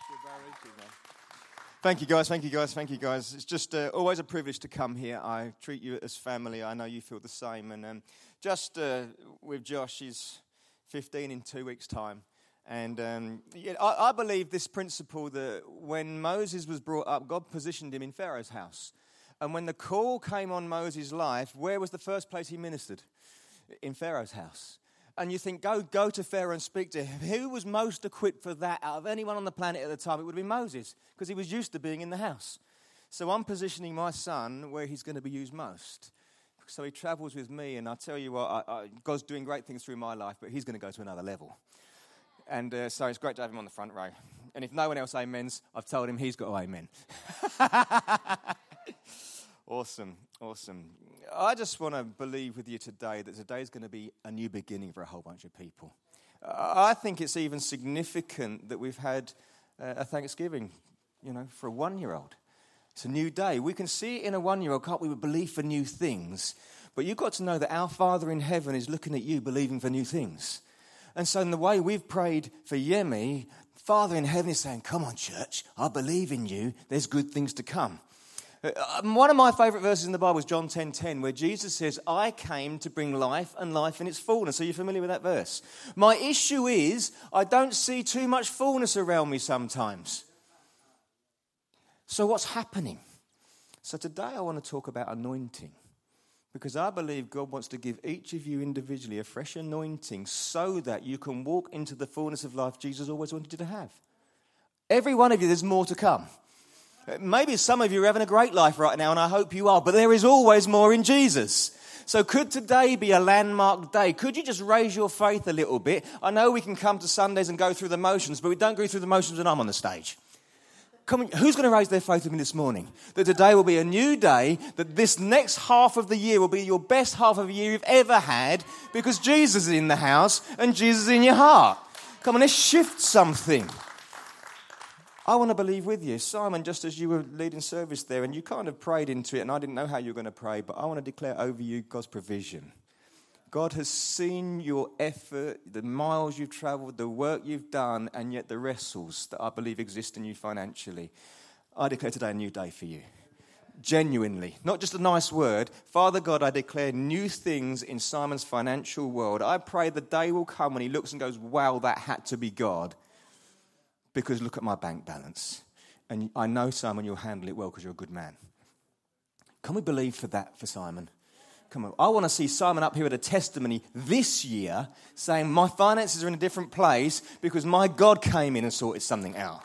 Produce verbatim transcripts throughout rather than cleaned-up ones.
Thank you, guys. Thank you, guys. Thank you, guys. It's just uh, always a privilege to come here. I treat you as family. I know you feel the same. And um, just uh, with Josh, he's fifteen in two weeks' time. And um, yeah, I, I believe this principle that when Moses was brought up, God positioned him in Pharaoh's house. And when the call came on Moses' life, where was the first place he ministered? In Pharaoh's house. And you think, go go to Pharaoh and speak to him. Who was most equipped for that out of anyone on the planet at the time? It would have been Moses, because he was used to being in the house. So I'm positioning my son where he's going to be used most. So he travels with me, and I tell you what, I, I, God's doing great things through my life, but he's going to go to another level. And uh, so it's great to have him on the front row. And if no one else amens, I've told him he's got to amen. Awesome, awesome. I just want to believe with you today that today is going to be a new beginning for a whole bunch of people. Uh, I think it's even significant that we've had uh, a Thanksgiving, you know, for a one-year-old. It's a new day. We can see it in a one-year-old, can't we? We believe for new things. But you've got to know that our Father in heaven is looking at you believing for new things. And so in the way we've prayed for Yemi, Father in heaven is saying, come on, church, I believe in you. There's good things to come. One of my favourite verses in the Bible is John ten ten, where Jesus says, I came to bring life and life in its fullness. Are you familiar with that verse? My issue is I don't see too much fullness around me sometimes. So what's happening? So today I want to talk about anointing, because I believe God wants to give each of you individually a fresh anointing so that you can walk into the fullness of life Jesus always wanted you to have. Every one of you, there's more to come. Maybe some of you are having a great life right now, and I hope you are, but there is always more in Jesus. So could today be a landmark day? Could you just raise your faith a little bit? I know we can come to Sundays and go through the motions, but we don't go through the motions when I'm on the stage. Come on, who's going to raise their faith with me this morning? That today will be a new day, that this next half of the year will be your best half of the year you've ever had, because Jesus is in the house and Jesus is in your heart. Come on, let's shift something. I want to believe with you. Simon, just as you were leading service there, and you kind of prayed into it, and I didn't know how you were going to pray, but I want to declare over you God's provision. God has seen your effort, the miles you've traveled, the work you've done, and yet the wrestles that I believe exist in you financially. I declare today a new day for you. Genuinely. Not just a nice word. Father God, I declare new things in Simon's financial world. I pray the day will come when he looks and goes, wow, that had to be God. Because look at my bank balance. And I know, Simon, you'll handle it well because you're a good man. Can we believe for that for Simon? Come on. I want to see Simon up here with a testimony this year saying my finances are in a different place because my God came in and sorted something out.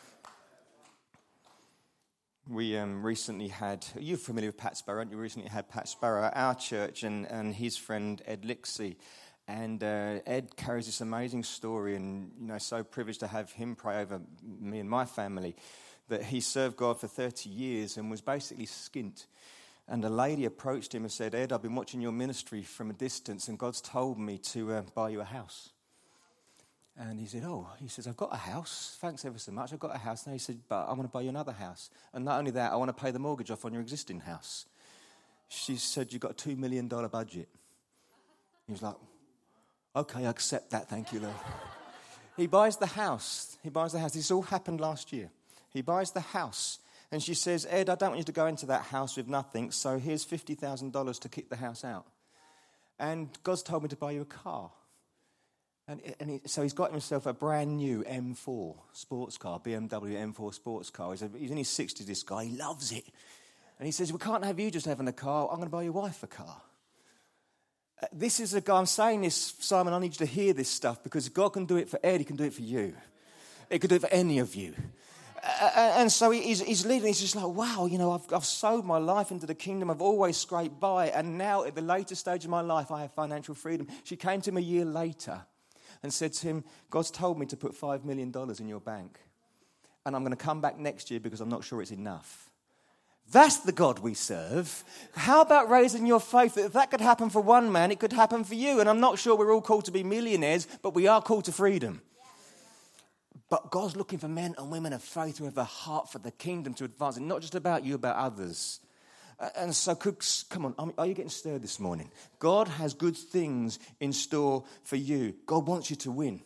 We um, recently had, you're familiar with Pat Sparrow, aren't you? We recently had Pat Sparrow at our church and, and his friend Ed Lixie. And uh, Ed carries this amazing story, and you know, so privileged to have him pray over me and my family, that he served God for thirty years and was basically skint. And a lady approached him and said, Ed, I've been watching your ministry from a distance, and God's told me to uh, buy you a house. And he said, oh, he says, I've got a house. Thanks ever so much. I've got a house. And he said, but I want to buy you another house. And not only that, I want to pay the mortgage off on your existing house. She said, you've got a two million dollars budget. He was like, okay, I accept that, thank you, Lord. He buys the house. He buys the house. This all happened last year. He buys the house. And she says, Ed, I don't want you to go into that house with nothing, so here's fifty thousand dollars to kick the house out. And God's told me to buy you a car. And, and he, so he's got himself a brand new M four sports car, B M W M four sports car. He's, a, he's in his sixties, this guy. He loves it. And he says, we can't have you just having a car. I'm going to buy your wife a car. This is a guy, I'm saying this, Simon, I need you to hear this stuff, because if God can do it for Ed, he can do it for you. He can do it for any of you. Uh, and so he's, he's leading, he's just like, wow, you know, I've, I've sowed my life into the kingdom, I've always scraped by, and now at the later stage of my life, I have financial freedom. She came to him a year later and said to him, God's told me to put five million dollars in your bank, and I'm going to come back next year because I'm not sure it's enough. That's the God we serve. How about raising your faith that if that could happen for one man, it could happen for you? And I'm not sure we're all called to be millionaires, but we are called to freedom. But God's looking for men and women of faith who have a heart for the kingdom to advance it, not just about you, about others. And so, cooks, come on, are you getting stirred this morning? God has good things in store for you. God wants you to win.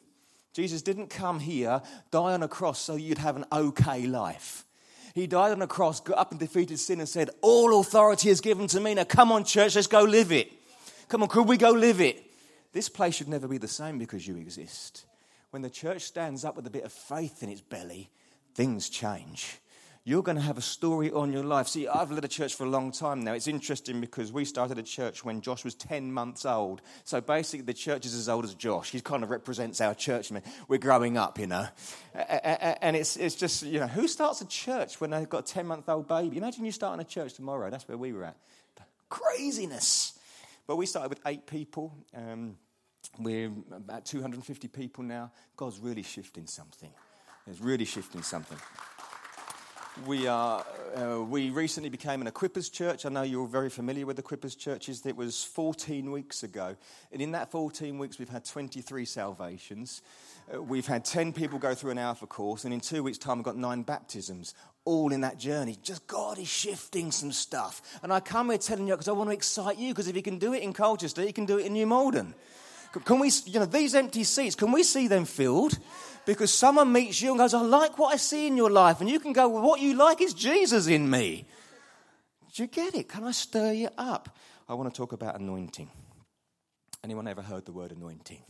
Jesus didn't come here, die on a cross so you'd have an okay life. He died on a cross, got up and defeated sin and said, all authority is given to me. Now come on, church, let's go live it. Come on, could we go live it? This place should never be the same because you exist. When the church stands up with a bit of faith in its belly, things change. You're going to have a story on your life. See, I've led a church for a long time now. It's interesting because we started a church when Josh was ten months old. So basically the church is as old as Josh. He kind of represents our church. We're growing up, you know. And it's it's just, you know, who starts a church when they've got a ten-month-old baby? Imagine you starting a church tomorrow. That's where we were at. Craziness. But we started with eight people. Um, we're about two hundred fifty people now. God's really shifting something. He's really shifting something. We are. Uh, we recently became an Equippers Church. I know you're very familiar with Equippers Churches. It was fourteen weeks ago. And in that fourteen weeks, we've had twenty-three salvations. Uh, we've had ten people go through an Alpha course. And in two weeks' time, we've got nine baptisms. All in that journey. Just God is shifting some stuff. And I come here telling you because I want to excite you. Because if he can do it in Colchester, he can do it in New Malden. Can we, you know, these empty seats, can we see them filled? Because someone meets you and goes, I like what I see in your life. And you can go, well, what you like is Jesus in me. Do you get it? Can I stir you up? I want to talk about anointing. Anyone ever heard the word anointing?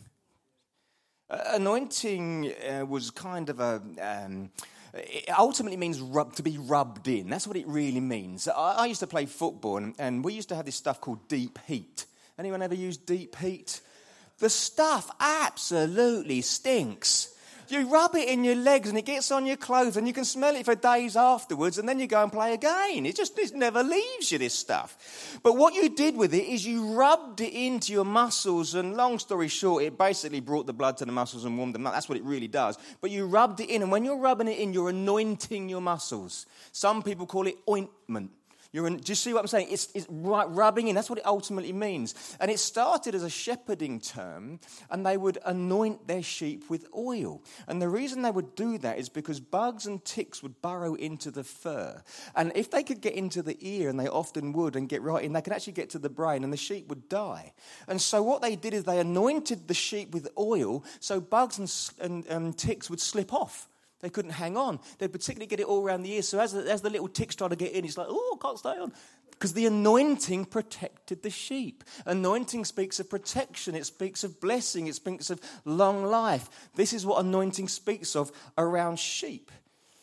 Uh, anointing uh, was kind of a... Um, it ultimately means rub, to be rubbed in. That's what it really means. I, I used to play football and, and we used to have this stuff called deep heat. Anyone ever use deep heat? The stuff absolutely stinks. You rub it in your legs and it gets on your clothes and you can smell it for days afterwards and then you go and play again. It just it never leaves you, this stuff. But what you did with it is you rubbed it into your muscles and long story short, it basically brought the blood to the muscles and warmed them up. That's what it really does. But you rubbed it in and when you're rubbing it in, you're anointing your muscles. Some people call it ointment. You're in, do you see what I'm saying? It's, it's rubbing in. That's what it ultimately means. And it started as a shepherding term, and they would anoint their sheep with oil. And the reason they would do that is because bugs and ticks would burrow into the fur. And if they could get into the ear, and they often would, and get right in, they could actually get to the brain, and the sheep would die. And so what they did is they anointed the sheep with oil, so bugs and, and um, ticks would slip off. They couldn't hang on. They'd particularly get it all around the ears. So as, as the little ticks try to get in, it's like, oh, I can't stay on. Because the anointing protected the sheep. Anointing speaks of protection. It speaks of blessing. It speaks of long life. This is what anointing speaks of around sheep.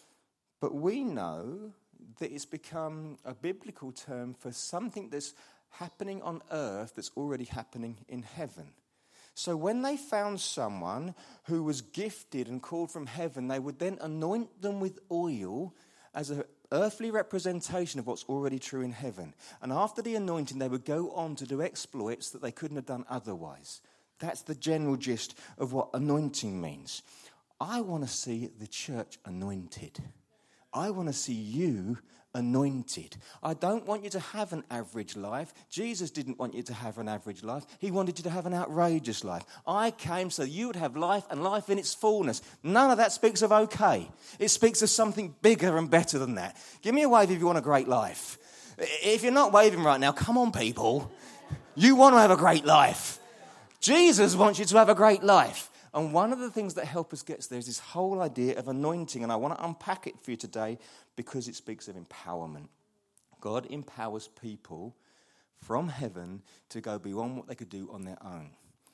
But we know that it's become a biblical term for something that's happening on earth that's already happening in heaven. So when they found someone who was gifted and called from heaven, they would then anoint them with oil as an earthly representation of what's already true in heaven. And after the anointing, they would go on to do exploits that they couldn't have done otherwise. That's the general gist of what anointing means. I want to see the church anointed. I want to see you anointed. I don't want you to have an average life. Jesus didn't want you to have an average life. He wanted you to have an outrageous life. I came so you would have life and life in its fullness. None of that speaks of okay. It speaks of something bigger and better than that. Give me a wave if you want a great life. If you're not waving right now, come on, people. You want to have a great life. Jesus wants you to have a great life. And one of the things that help us get there is this whole idea of anointing. And I want to unpack it for you today because it speaks of empowerment. God empowers people from heaven to go beyond what they could do on their own.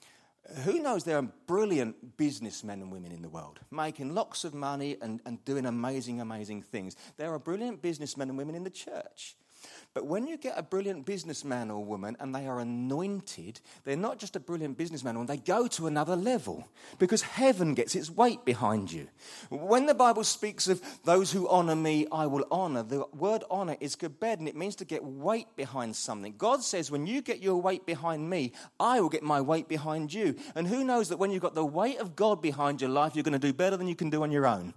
Who knows there are brilliant businessmen and women in the world, making lots of money and, and doing amazing, amazing things. There are brilliant businessmen and women in the church. But when you get a brilliant businessman or woman and they are anointed, they're not just a brilliant businessman or woman, they go to another level because heaven gets its weight behind you. When the Bible speaks of those who honor me, I will honor, the word honor is kabed and it means to get weight behind something. God says when you get your weight behind me, I will get my weight behind you. And who knows that when you've got the weight of God behind your life, you're going to do better than you can do on your own.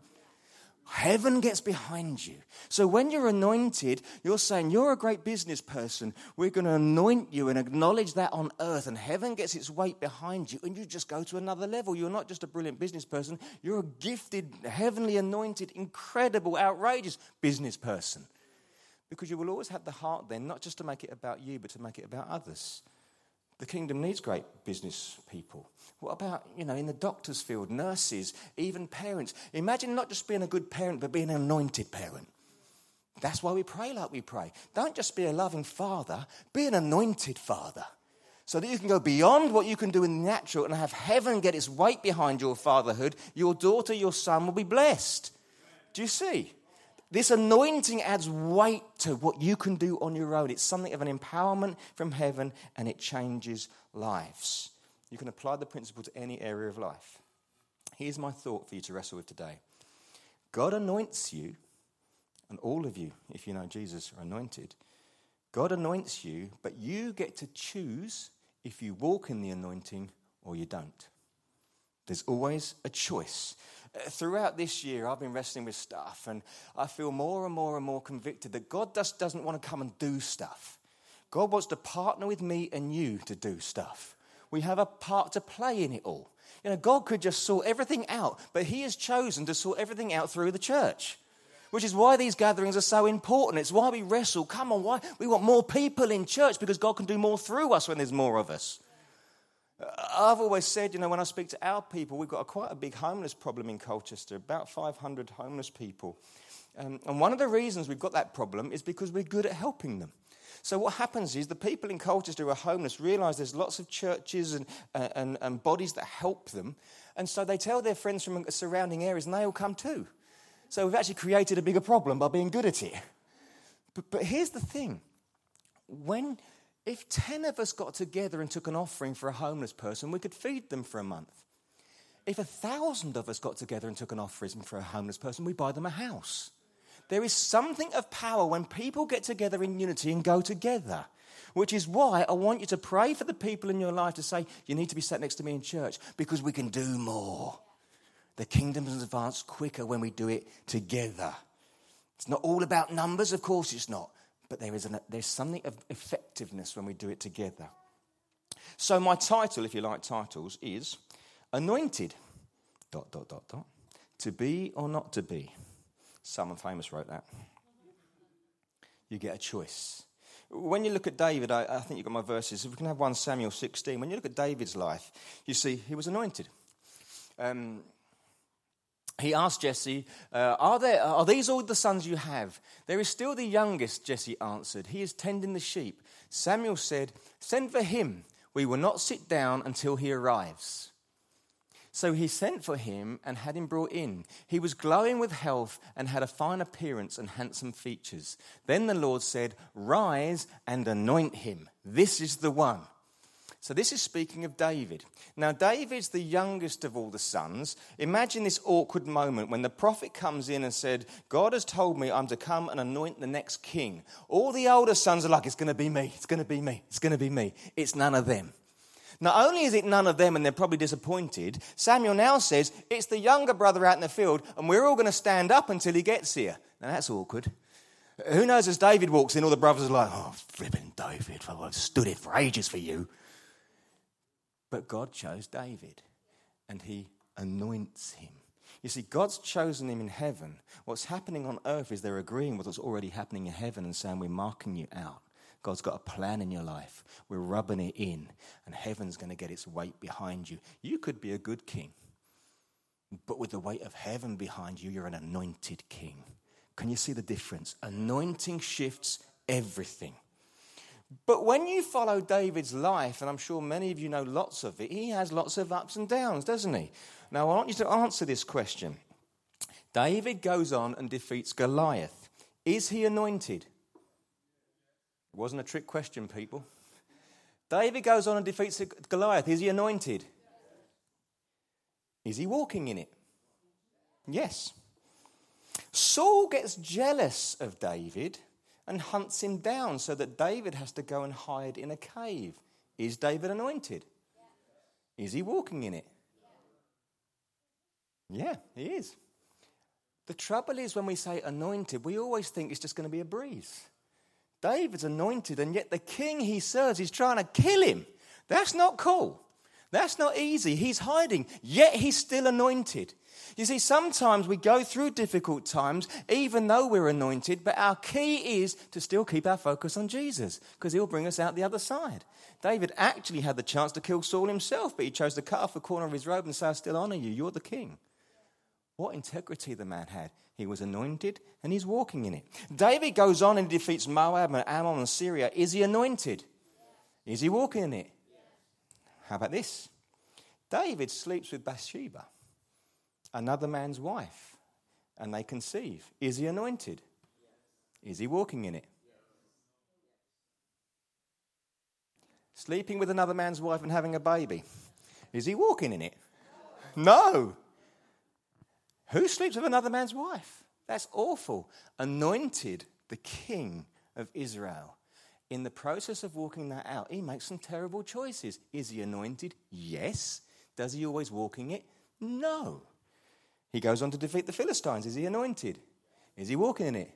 Heaven gets behind you. So when you're anointed, you're saying, you're a great business person. We're going to anoint you and acknowledge that on earth. And heaven gets its weight behind you. And you just go to another level. You're not just a brilliant business person. You're a gifted, heavenly anointed, incredible, outrageous business person. Because you will always have the heart then, not just to make it about you, but to make it about others. The kingdom needs great business people. What about, you know, in the doctor's field, nurses, even parents? Imagine not just being a good parent, but being an anointed parent. That's why we pray like we pray. Don't just be a loving father, be an anointed father. So that you can go beyond what you can do in the natural and have heaven get its weight behind your fatherhood. Your daughter, your son will be blessed. Do you see? This anointing adds weight to what you can do on your own. It's something of an empowerment from heaven, and it changes lives. You can apply the principle to any area of life. Here's my thought for you to wrestle with today. God anoints you, and all of you, if you know Jesus, are anointed. God anoints you, but you get to choose if you walk in the anointing or you don't. There's always a choice. Uh, throughout this year, I've been wrestling with stuff, and I feel more and more and more convicted that God just doesn't want to come and do stuff. God wants to partner with me and you to do stuff. We have a part to play in it all. You know, God could just sort everything out, but he has chosen to sort everything out through the church, which is why these gatherings are so important. It's why we wrestle. Come on, why? We want more people in church because God can do more through us when there's more of us. I've always said, you know, when I speak to our people, we've got a, quite a big homeless problem in Colchester, about five hundred homeless people. Um, and one of the reasons we've got that problem is because we're good at helping them. So what happens is the people in Colchester who are homeless realise there's lots of churches and, uh, and, and bodies that help them. And so they tell their friends from surrounding areas and they all come too. So we've actually created a bigger problem by being good at it. But, but here's the thing. When... If ten of us got together and took an offering for a homeless person, we could feed them for a month. If a thousand of us got together and took an offering for a homeless person, we buy them a house. There is something of power when people get together in unity and go together, which is why I want you to pray for the people in your life to say, you need to be sat next to me in church because we can do more. The kingdom is advanced quicker when we do it together. It's not all about numbers, of course it's not. But there is an, there's something of effectiveness when we do it together. So my title, if you like titles, is Anointed, dot, dot, dot, dot, to be or not to be. Someone famous wrote that. You get a choice. When you look at David, I, I think you've got my verses. If we can have First Samuel sixteen. When you look at David's life, you see he was anointed. Um... He asked Jesse, uh, are, there, are these all the sons you have? There is still the youngest, Jesse answered. He is tending the sheep. Samuel said, send for him. We will not sit down until he arrives. So he sent for him and had him brought in. He was glowing with health and had a fine appearance and handsome features. Then the Lord said, rise and anoint him. This is the one. So this is speaking of David. Now, David's the youngest of all the sons. Imagine this awkward moment when the prophet comes in and said, God has told me I'm to come and anoint the next king. All the older sons are like, it's going to be me, it's going to be me, it's going to be me. It's none of them. Not only is it none of them and they're probably disappointed, Samuel now says, it's the younger brother out in the field and we're all going to stand up until he gets here. Now, that's awkward. Who knows, as David walks in, all the brothers are like, oh, flipping David, I've stood it for ages for you. But God chose David, and he anoints him. You see, God's chosen him in heaven. What's happening on earth is they're agreeing with what's already happening in heaven and saying, we're marking you out. God's got a plan in your life. We're rubbing it in, and heaven's going to get its weight behind you. You could be a good king, but with the weight of heaven behind you, you're an anointed king. Can you see the difference? Anointing shifts everything. But when you follow David's life, and I'm sure many of you know lots of it, he has lots of ups and downs, doesn't he? Now, I want you to answer this question. David goes on and defeats Goliath. Is he anointed? It wasn't a trick question, people. David goes on and defeats Goliath. Is he anointed? Is he walking in it? Yes. Saul gets jealous of David and hunts him down so that David has to go and hide in a cave. Is David anointed? Yeah. Is he walking in it? Yeah. yeah, he is. The trouble is when we say anointed, we always think it's just going to be a breeze. David's anointed, and yet the king he serves is trying to kill him. That's not cool. That's not easy. He's hiding, yet he's still anointed. You see, sometimes we go through difficult times, even though we're anointed, but our key is to still keep our focus on Jesus, because he'll bring us out the other side. David actually had the chance to kill Saul himself, but he chose to cut off the corner of his robe and say, I still honor you, you're the king. What integrity the man had. He was anointed and he's walking in it. David goes on and defeats Moab and Ammon and Syria. Is he anointed? Is he walking in it? How about this? David sleeps with Bathsheba, another man's wife, and they conceive. Is he anointed? Is he walking in it? Sleeping with another man's wife and having a baby. Is he walking in it? No. Who sleeps with another man's wife? That's awful. Anointed the king of Israel. In the process of walking that out, he makes some terrible choices. Is he anointed? Yes. Does he always walk in it? No. He goes on to defeat the Philistines. Is he anointed? Is he walking in it?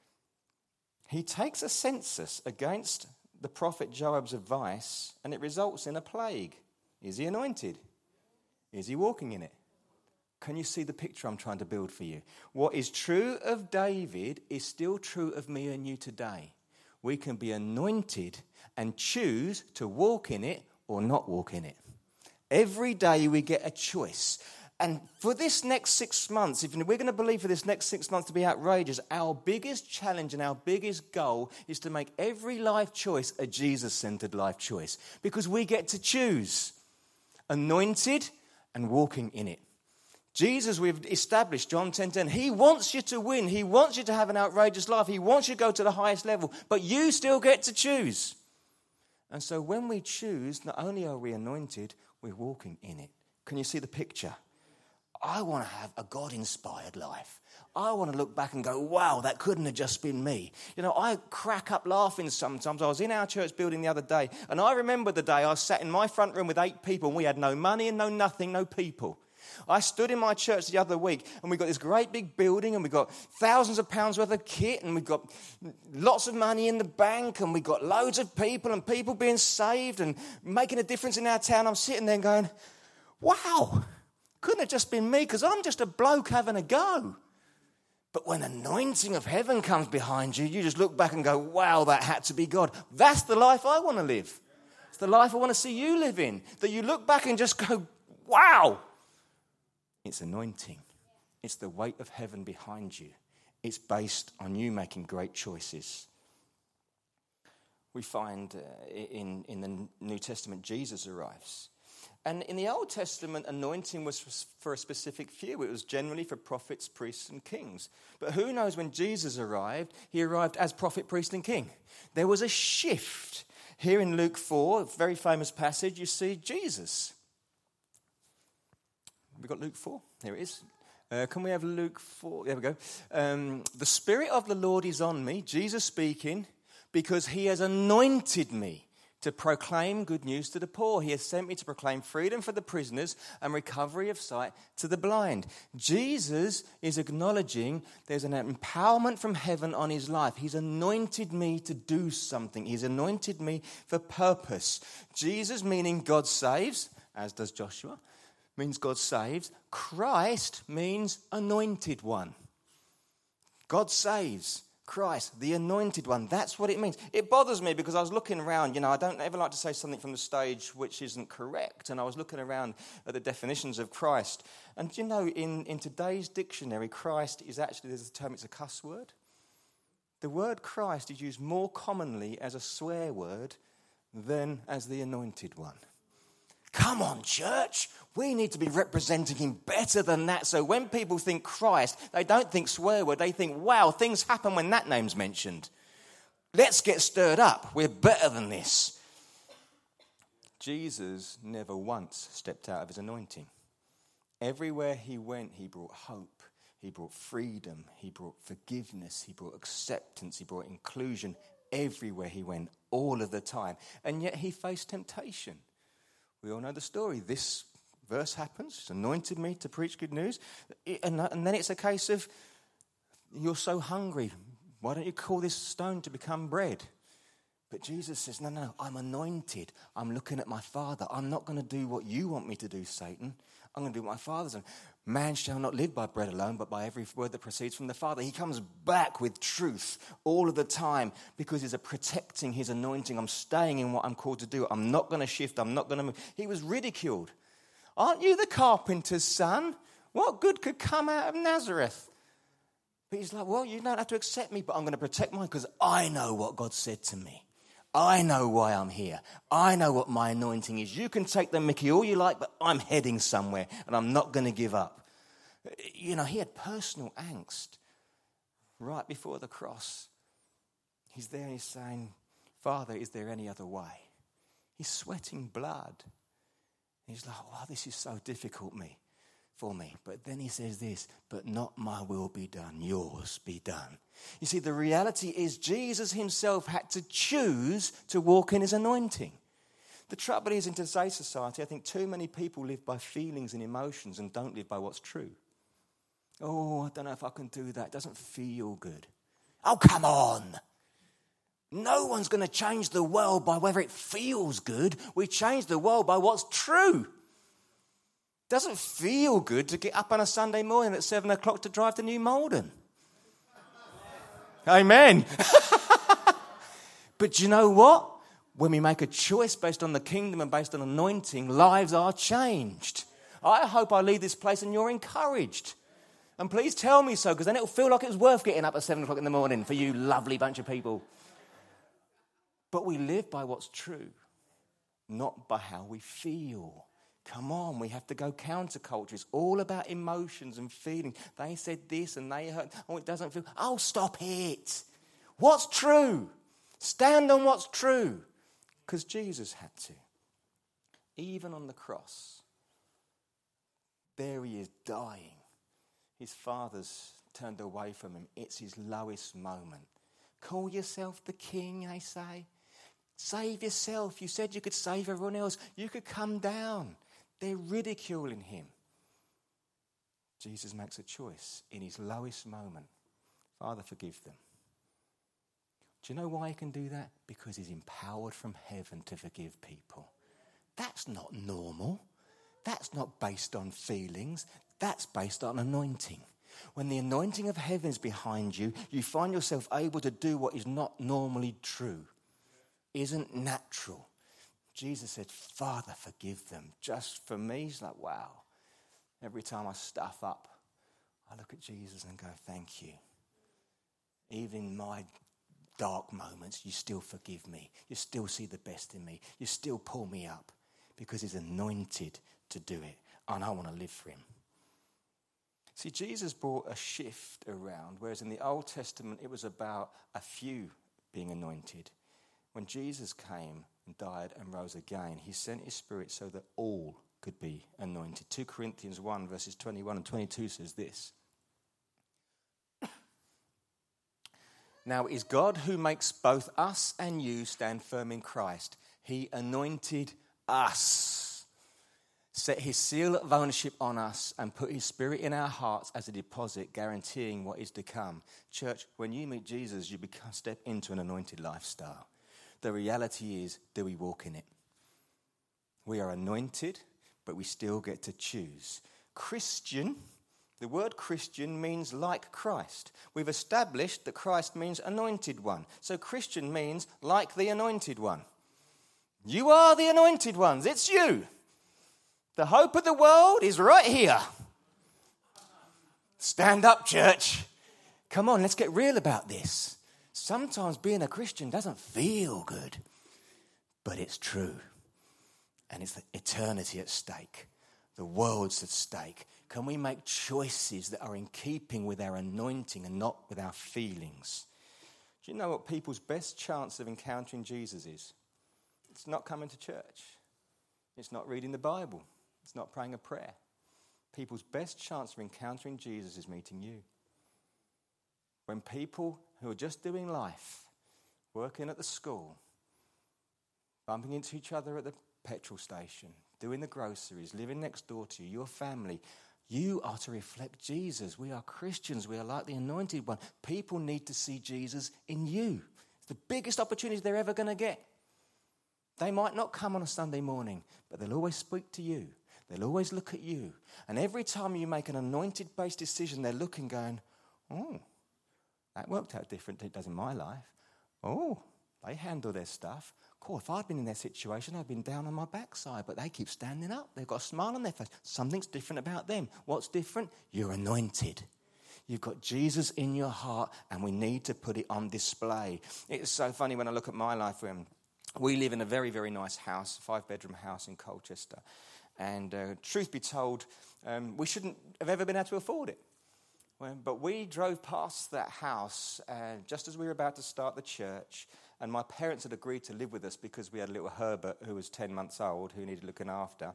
He takes a census against the prophet Joab's advice, and it results in a plague. Is he anointed? Is he walking in it? Can you see the picture I'm trying to build for you? What is true of David is still true of me and you today. We can be anointed and choose to walk in it or not walk in it. Every day we get a choice. And for this next six months, if we're going to believe for this next six months to be outrageous, our biggest challenge and our biggest goal is to make every life choice a Jesus-centered life choice. Because we get to choose anointed and walking in it. Jesus, we've established, John ten ten, he wants you to win. He wants you to have an outrageous life. He wants you to go to the highest level. But you still get to choose. And so when we choose, not only are we anointed, we're walking in it. Can you see the picture? I want to have a God-inspired life. I want to look back and go, wow, that couldn't have just been me. You know, I crack up laughing sometimes. I was in our church building the other day, and I remember the day I sat in my front room with eight people, and we had no money and no nothing, no people. I stood in my church the other week, and we got this great big building, and we got thousands of pounds worth of kit, and we got lots of money in the bank, and we got loads of people, and people being saved and making a difference in our town. I'm sitting there going, wow, couldn't have just been me, because I'm just a bloke having a go. But when anointing of heaven comes behind you, you just look back and go, wow, that had to be God. That's the life I want to live. It's the life I want to see you live in. That you look back and just go, wow. It's anointing. It's the weight of heaven behind you. It's based on you making great choices. We find uh, in, in the New Testament, Jesus arrives. And in the Old Testament, anointing was for a specific few. It was generally for prophets, priests, and kings. But who knows, when Jesus arrived, he arrived as prophet, priest, and king. There was a shift. Here in Luke four, a very famous passage, you see Jesus. We've got Luke four. Here it is. Uh, can we have Luke four? There we go. Um, the Spirit of the Lord is on me, Jesus speaking, because he has anointed me to proclaim good news to the poor. He has sent me to proclaim freedom for the prisoners and recovery of sight to the blind. Jesus is acknowledging there's an empowerment from heaven on his life. He's anointed me to do something. He's anointed me for purpose. Jesus, meaning God saves, as does Joshua, means God saves. Christ means anointed one. God saves. Christ, the anointed one. That's what it means. It bothers me because I was looking around. You know, I don't ever like to say something from the stage which isn't correct. And I was looking around at the definitions of Christ. And, you know, in, in today's dictionary, Christ is actually, there's a term, it's a cuss word. The word Christ is used more commonly as a swear word than as the anointed one. Come on, church. We need to be representing him better than that. So when people think Christ, they don't think swear word. They think, wow, things happen when that name's mentioned. Let's get stirred up. We're better than this. Jesus never once stepped out of his anointing. Everywhere he went, he brought hope. He brought freedom. He brought forgiveness. He brought acceptance. He brought inclusion. Everywhere he went, all of the time. And yet he faced temptation. We all know the story. This verse happens. It's anointed me to preach good news. And, and then it's a case of, you're so hungry. Why don't you call this stone to become bread? But Jesus says, no, no, I'm anointed. I'm looking at my Father. I'm not going to do what you want me to do, Satan. I'm going to do what my Father's done. Man shall not live by bread alone, but by every word that proceeds from the Father. He comes back with truth all of the time because he's a protecting his anointing. I'm staying in what I'm called to do. I'm not going to shift. I'm not going to move. He was ridiculed. Aren't you the carpenter's son? What good could come out of Nazareth? But he's like, well, you don't have to accept me, but I'm going to protect mine because I know what God said to me. I know why I'm here. I know what my anointing is. You can take the mickey all you like, but I'm heading somewhere and I'm not going to give up. You know, he had personal angst right before the cross. He's there and he's saying, Father, is there any other way? He's sweating blood. He's like, oh, this is so difficult me, for me. But then he says this, but not my will be done, yours be done. You see, the reality is Jesus himself had to choose to walk in his anointing. The trouble is, in today's society, I think too many people live by feelings and emotions and don't live by what's true. Oh, I don't know if I can do that. It doesn't feel good. Oh, come on. No one's going to change the world by whether it feels good. We change the world by what's true. It doesn't feel good to get up on a Sunday morning at seven o'clock to drive to New Malden. Amen. But you know what? When we make a choice based on the kingdom and based on anointing, lives are changed. I hope I leave this place and you're encouraged. And please tell me so, because then it'll feel like it was worth getting up at seven o'clock in the morning for you lovely bunch of people. But we live by what's true, not by how we feel. Come on, we have to go counterculture. It's all about emotions and feelings. They said this and they heard, oh, it doesn't feel. Oh, stop it. What's true? Stand on what's true. Because Jesus had to. Even on the cross, there he is dying. His father's turned away from him. It's his lowest moment. Call yourself the king, they say. Save yourself. You said you could save everyone else. You could come down. They're ridiculing him. Jesus makes a choice in his lowest moment. Father, forgive them. Do you know why he can do that? Because he's empowered from heaven to forgive people. That's not normal. That's not based on feelings. That's based on anointing. When the anointing of heaven is behind you, you find yourself able to do what is not normally true, isn't natural. Jesus said, Father, forgive them. Just for me, he's like, wow. Every time I stuff up, I look at Jesus and go, thank you. Even in my dark moments, you still forgive me. You still see the best in me. You still pull me up because he's anointed to do it. And I want to live for him. See, Jesus brought a shift around, whereas in the Old Testament, it was about a few being anointed. When Jesus came and died and rose again, he sent his Spirit so that all could be anointed. Second Corinthians one, verses twenty-one and twenty-two says this. Now it is God who makes both us and you stand firm in Christ. He anointed us, set his seal of ownership on us, and put his Spirit in our hearts as a deposit, guaranteeing what is to come. Church, when you meet Jesus, you become, step into an anointed lifestyle. The reality is, do we walk in it? We are anointed, but we still get to choose. Christian, the word Christian means like Christ. We've established that Christ means anointed one. So Christian means like the anointed one. You are the anointed ones. It's you. The hope of the world is right here. Stand up, church. Come on, let's get real about this. Sometimes being a Christian doesn't feel good, but it's true. And it's the eternity at stake. The world's at stake. Can we make choices that are in keeping with our anointing and not with our feelings? Do you know what people's best chance of encountering Jesus is? It's not coming to church. It's not reading the Bible. It's not praying a prayer. People's best chance of encountering Jesus is meeting you. When people who are just doing life, working at the school, bumping into each other at the petrol station, doing the groceries, living next door to you, your family, you are to reflect Jesus. We are Christians. We are like the anointed one. People need to see Jesus in you. The biggest opportunity they're ever going to get. They might not come on a Sunday morning, but they'll always speak to you. They'll always look at you. And every time you make an anointed-based decision, they're looking, going, oh, that worked out different than it does in my life. Oh, they handle their stuff. Cool, if I'd been in their situation, I'd been down on my backside. But they keep standing up. They've got a smile on their face. Something's different about them. What's different? You're anointed. You've got Jesus in your heart, and we need to put it on display. It's so funny when I look at my life. When we live in a very, very nice house, a five-bedroom house in Colchester. And uh, truth be told, um, we shouldn't have ever been able to afford it. Well, but we drove past that house uh, just as we were about to start the church, and my parents had agreed to live with us because we had a little Herbert who was ten months old who needed looking after.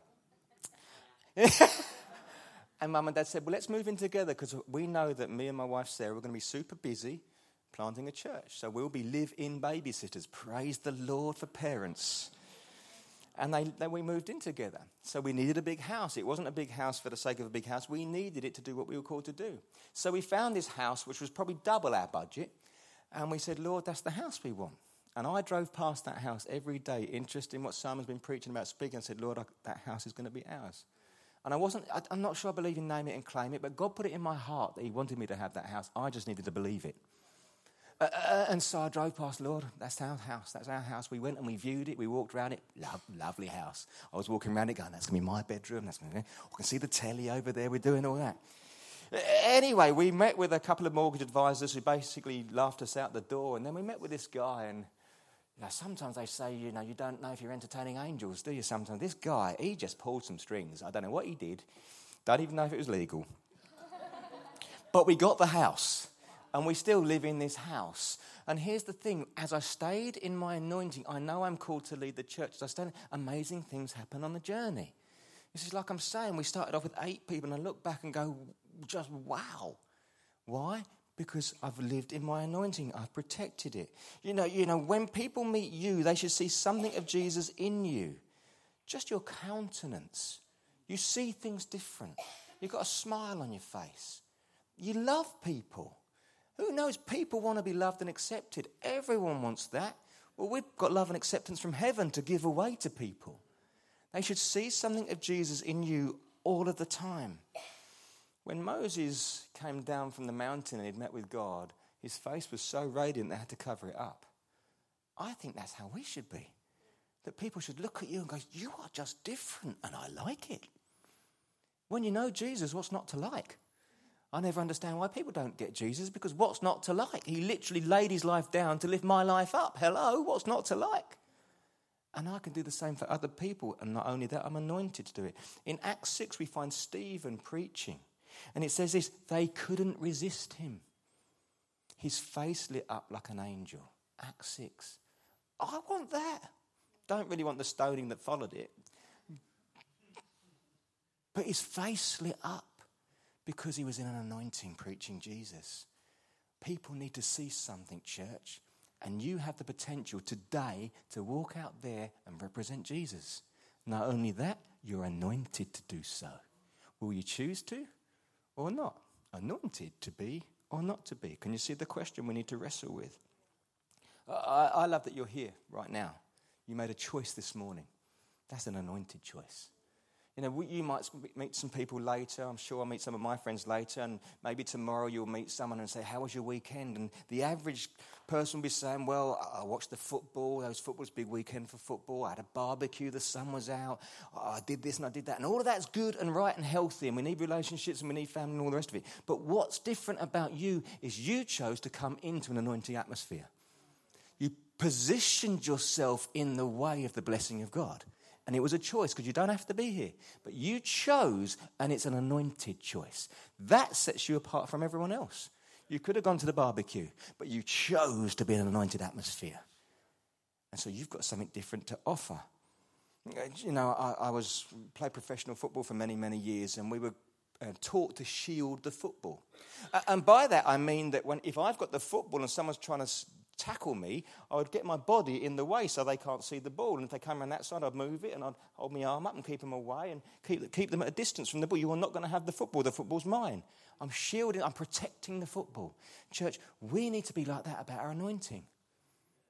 And Mum and Dad said, well, let's move in together because we know that me and my wife Sarah are going to be super busy planting a church. So we'll be live-in babysitters. Praise the Lord for parents. And they, then we moved in together. So we needed a big house. It wasn't a big house for the sake of a big house. We needed it to do what we were called to do. So we found this house, which was probably double our budget. And we said, Lord, that's the house we want. And I drove past that house every day, interested in what Simon's been preaching about, speaking, and said, Lord, I, that house is going to be ours. And I wasn't, I, I'm not sure I believe in name it and claim it, but God put it in my heart that he wanted me to have that house. I just needed to believe it. Uh, uh, and so I drove past, Lord, that's our house, that's our house. We went and we viewed it, we walked around it, Lo- lovely house. I was walking around it going, that's going to be my bedroom, that's going to be, I can see the telly over there, we're doing all that. Uh, anyway, we met with a couple of mortgage advisors who basically laughed us out the door, and then we met with this guy, and you know, sometimes they say, you know, you don't know if you're entertaining angels, do you? Sometimes this guy, he just pulled some strings. I don't know what he did. Don't even know if it was legal. But we got the house, and we still live in this house. And here's the thing. As I stayed in my anointing, I know I'm called to lead the church. As I stayed, amazing things happen on the journey. This is like I'm saying, we started off with eight people, and I look back and go, just wow. Why? Because I've lived in my anointing. I've protected it. You know, you know, when people meet you, they should see something of Jesus in you. Just your countenance. You see things different. You've got a smile on your face. You love people. Who knows? People want to be loved and accepted. Everyone wants that. Well, we've got love and acceptance from heaven to give away to people. They should see something of Jesus in you all of the time. When Moses came down from the mountain and he'd met with God, his face was so radiant they had to cover it up. I think that's how we should be. That people should look at you and go, you are just different, and I like it. When you know Jesus, what's not to like? I never understand why people don't get Jesus, because what's not to like? He literally laid his life down to lift my life up. Hello, what's not to like? And I can do the same for other people, and not only that, I'm anointed to do it. In Acts six, we find Stephen preaching. And it says this, they couldn't resist him. His face lit up like an angel. Acts six. I want that. Don't really want the stoning that followed it. But his face lit up because he was in an anointing preaching Jesus. People need to see something, church. And you have the potential today to walk out there and represent Jesus. Not only that, you're anointed to do so. Will you choose to? Or not? Anointed to be or not to be? Can you see the question we need to wrestle with? I, I love that you're here right now. You made a choice this morning. That's an anointed choice. You know, you might meet some people later. I'm sure I'll meet some of my friends later. And maybe tomorrow you'll meet someone and say, how was your weekend? And the average person will be saying, well, I watched the football. Those football's a big weekend for football. I had a barbecue. The sun was out. I did this and I did that. And all of that's good and right and healthy. And we need relationships and we need family and all the rest of it. But what's different about you is you chose to come into an anointing atmosphere. You positioned yourself in the way of the blessing of God. And it was a choice because you don't have to be here. But you chose, and it's an anointed choice. That sets you apart from everyone else. You could have gone to the barbecue, but you chose to be in an anointed atmosphere. And so you've got something different to offer. You know, I, I was played professional football for many, many years, and we were uh, taught to shield the football. Uh, and by that, I mean that when if I've got the football and someone's trying to tackle me, I would get my body in the way so they can't see the ball. And if they come around that side, I'd move it and I'd hold my arm up and keep them away and keep, keep them at a distance from the ball. You are not going to have the football. The football's mine. I'm shielding, I'm protecting the football. Church, we need to be like that about our anointing.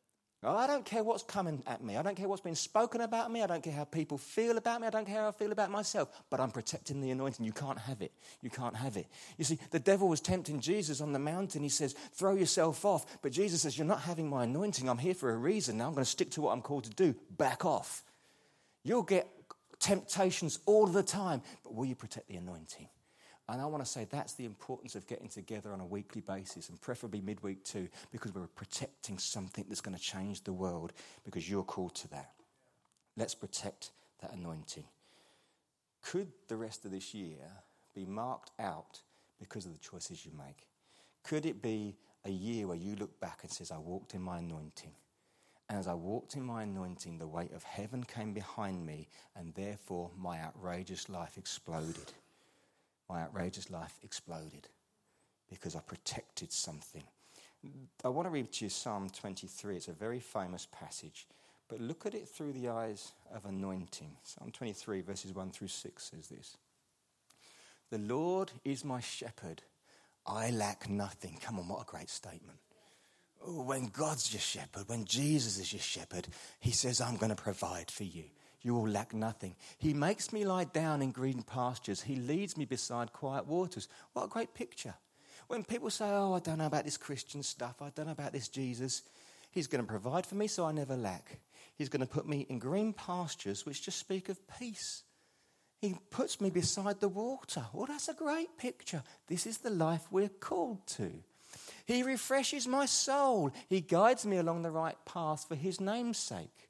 I don't care what's coming at me. I don't care what's been spoken about me. I don't care how people feel about me. I don't care how I feel about myself. But I'm protecting the anointing. You can't have it. You can't have it. You see, the devil was tempting Jesus on the mountain. He says, throw yourself off. But Jesus says, you're not having my anointing. I'm here for a reason. Now I'm going to stick to what I'm called to do. Back off. You'll get temptations all the time. But will you protect the anointing? And I want to say that's the importance of getting together on a weekly basis, and preferably midweek too, because we're protecting something that's going to change the world, because you're called to that. Let's protect that anointing. Could the rest of this year be marked out because of the choices you make? Could it be a year where you look back and says, I walked in my anointing. And as I walked in my anointing, the weight of heaven came behind me, and therefore my outrageous life exploded. My outrageous life exploded because I protected something. I want to read to you Psalm twenty-three. It's a very famous passage, but look at it through the eyes of anointing. Psalm twenty-three, verses one through six says this. The Lord is my shepherd. I lack nothing. Come on, what a great statement. Oh, when God's your shepherd, when Jesus is your shepherd, he says, I'm going to provide for you. You will lack nothing. He makes me lie down in green pastures. He leads me beside quiet waters. What a great picture. When people say, oh, I don't know about this Christian stuff. I don't know about this Jesus. He's going to provide for me so I never lack. He's going to put me in green pastures which just speak of peace. He puts me beside the water. Well, that's a great picture. This is the life we're called to. He refreshes my soul. He guides me along the right path for his name's sake.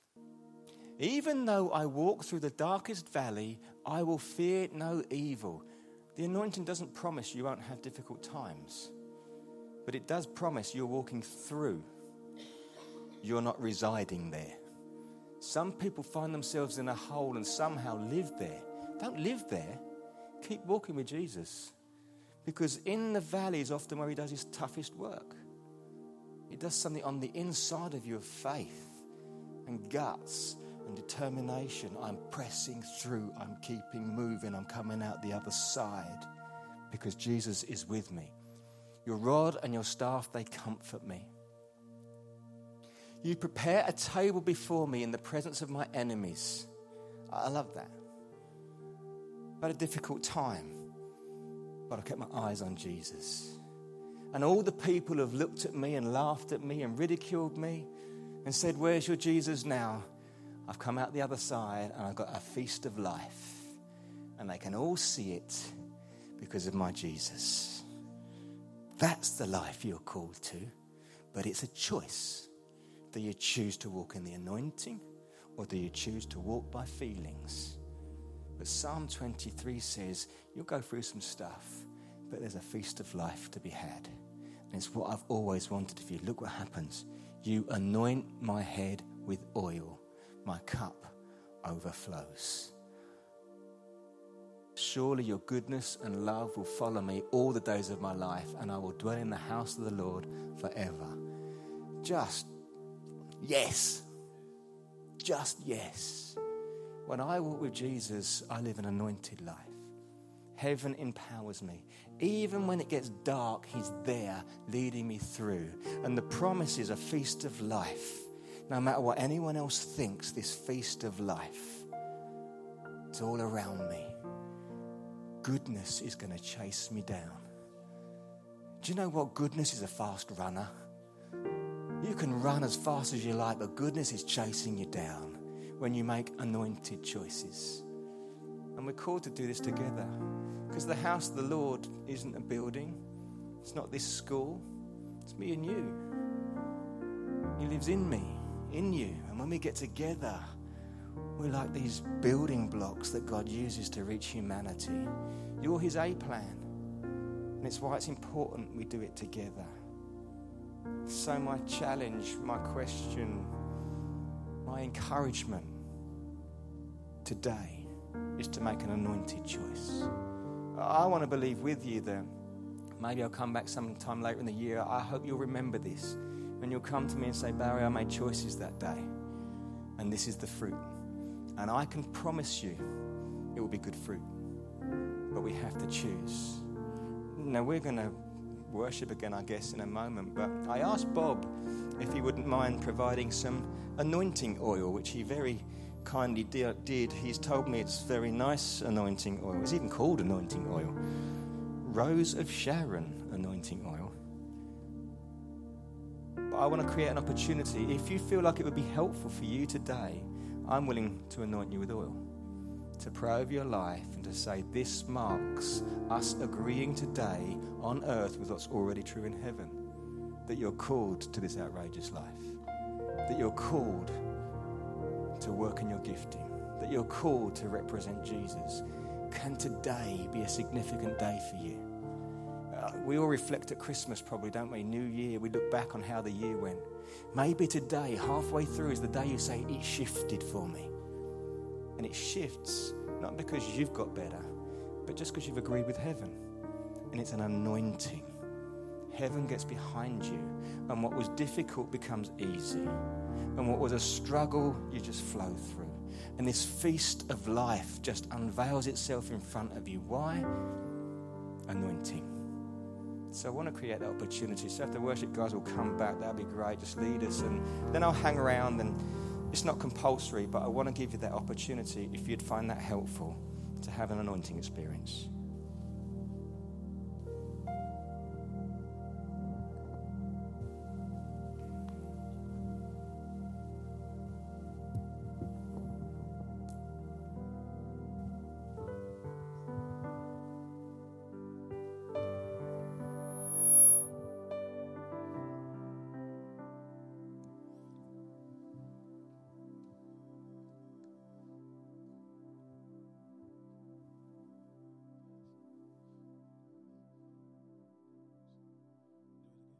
Even though I walk through the darkest valley, I will fear no evil. The anointing doesn't promise you won't have difficult times, but it does promise you're walking through. You're not residing there. Some people find themselves in a hole and somehow live there. Don't live there. Keep walking with Jesus, because in the valley is often where he does his toughest work. He does something on the inside of you of faith and guts and determination. I'm pressing through. I'm keeping moving. I'm coming out the other side because Jesus is with me. Your rod and your staff, they comfort me. You prepare a table before me in the presence of my enemies. I love that. I had a difficult time, but I kept my eyes on Jesus. And all the people have looked at me and laughed at me and ridiculed me and said, where's your Jesus now? I've come out the other side and I've got a feast of life. And they can all see it because of my Jesus. That's the life you're called to. But it's a choice. Do you choose to walk in the anointing, or do you choose to walk by feelings? But Psalm twenty-three says, you'll go through some stuff, but there's a feast of life to be had. And it's what I've always wanted of you. Look what happens. You anoint my head with oil. My cup overflows. Surely your goodness and love will follow me all the days of my life, and I will dwell in the house of the Lord forever. Just yes. Just yes. When I walk with Jesus, I live an anointed life. Heaven empowers me. Even when it gets dark, he's there leading me through. And the promise is a feast of life. No matter what anyone else thinks, this feast of life, it's all around me. Goodness is going to chase me down. Do you know what? Goodness is a fast runner. You can run as fast as you like, but goodness is chasing you down when you make anointed choices. And we're called to do this together, because the house of the Lord isn't a building. It's not this school. It's me and you. He lives in me, in you. And when we get together, we're like these building blocks that God uses to reach humanity. You're his A plan. And it's why it's important we do it together. So my challenge, my question, my encouragement today is to make an anointed choice. I want to believe with you that maybe I'll come back sometime later in the year. I hope you'll remember this. And you'll come to me and say, Barry, I made choices that day. And this is the fruit. And I can promise you it will be good fruit. But we have to choose. Now, we're going to worship again, I guess, in a moment. But I asked Bob if he wouldn't mind providing some anointing oil, which he very kindly did. He's told me it's very nice anointing oil. It's even called anointing oil. Rose of Sharon anointing oil. But I want to create an opportunity. If you feel like it would be helpful for you today, I'm willing to anoint you with oil, to pray over your life and to say, this marks us agreeing today on earth with what's already true in heaven, that you're called to this outrageous life, that you're called to work in your gifting, that you're called to represent Jesus. Can today be a significant day for you? Uh, we all reflect at Christmas probably, don't we? New Year, we look back on how the year went. Maybe today, halfway through, is the day you say, it shifted for me. And it shifts, not because you've got better, but just because you've agreed with heaven. And it's an anointing. Heaven gets behind you, and what was difficult becomes easy. And what was a struggle, you just flow through. And this feast of life just unveils itself in front of you. Why? Anointing. So I want to create that opportunity. So if the worship guys will come back, that'd be great. Just lead us, and then I'll hang around. And it's not compulsory, but I want to give you that opportunity, if you'd find that helpful, to have an anointing experience.